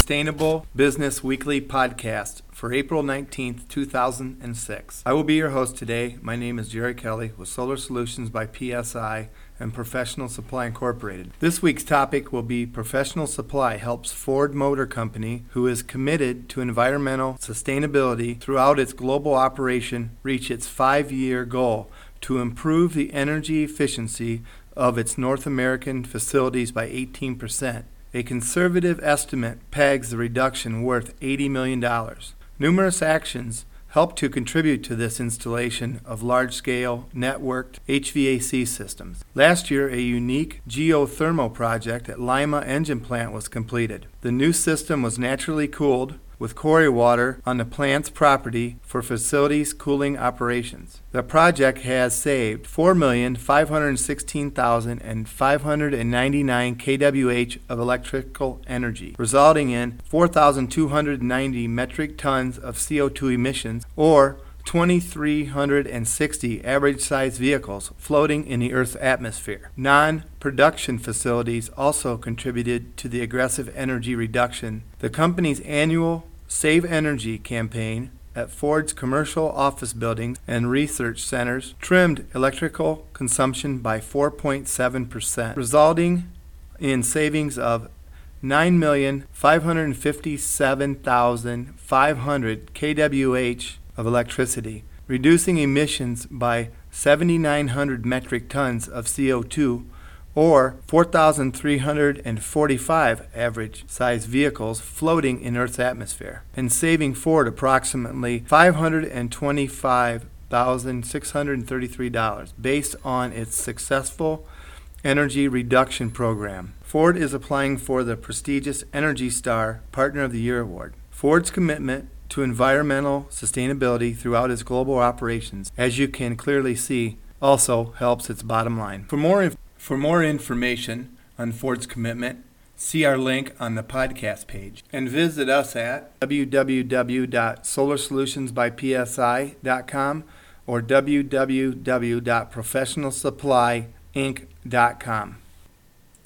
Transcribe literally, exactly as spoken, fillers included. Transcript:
Sustainable Business Weekly Podcast for April nineteenth, two thousand six. I will be your host today. My name is Jerry Kelly with Solar Solutions by P S I and Professional Supply Incorporated. This week's topic will be Professional Supply helps Ford Motor Company, who is committed to environmental sustainability throughout its global operation, reach its five-year goal to improve the energy efficiency of its North American facilities by eighteen percent. A conservative estimate pegs the reduction worth eighty million dollars. Numerous actions help to contribute to this installation of large-scale, networked H V A C systems. Last year, a unique geothermal project at Lima Engine Plant was completed. The new system was naturally cooled with quarry water on the plant's property for facilities cooling operations. The project has saved four million five hundred sixteen thousand five hundred ninety-nine kWh of electrical energy, resulting in four thousand two hundred ninety metric tons of C O two emissions, or two thousand three hundred sixty average-sized vehicles floating in the Earth's atmosphere. Non-production facilities also contributed to the aggressive energy reduction. The company's annual Save Energy campaign at Ford's commercial office buildings and research centers trimmed electrical consumption by four point seven percent, resulting in savings of nine million five hundred fifty-seven thousand five hundred kWh of electricity, reducing emissions by seven thousand nine hundred metric tons of C O two, or four thousand three hundred forty-five average-sized vehicles floating in Earth's atmosphere, and saving Ford approximately five hundred twenty-five thousand six hundred thirty-three dollars based on its successful energy reduction program. Ford is applying for the prestigious Energy Star Partner of the Year award. Ford's commitment to environmental sustainability throughout its global operations, as you can clearly see, also helps its bottom line. For more information, For more information on Ford's commitment, see our link on the podcast page and visit us at w w w dot solar solutions by p s i dot com or w w w dot professional supply inc dot com.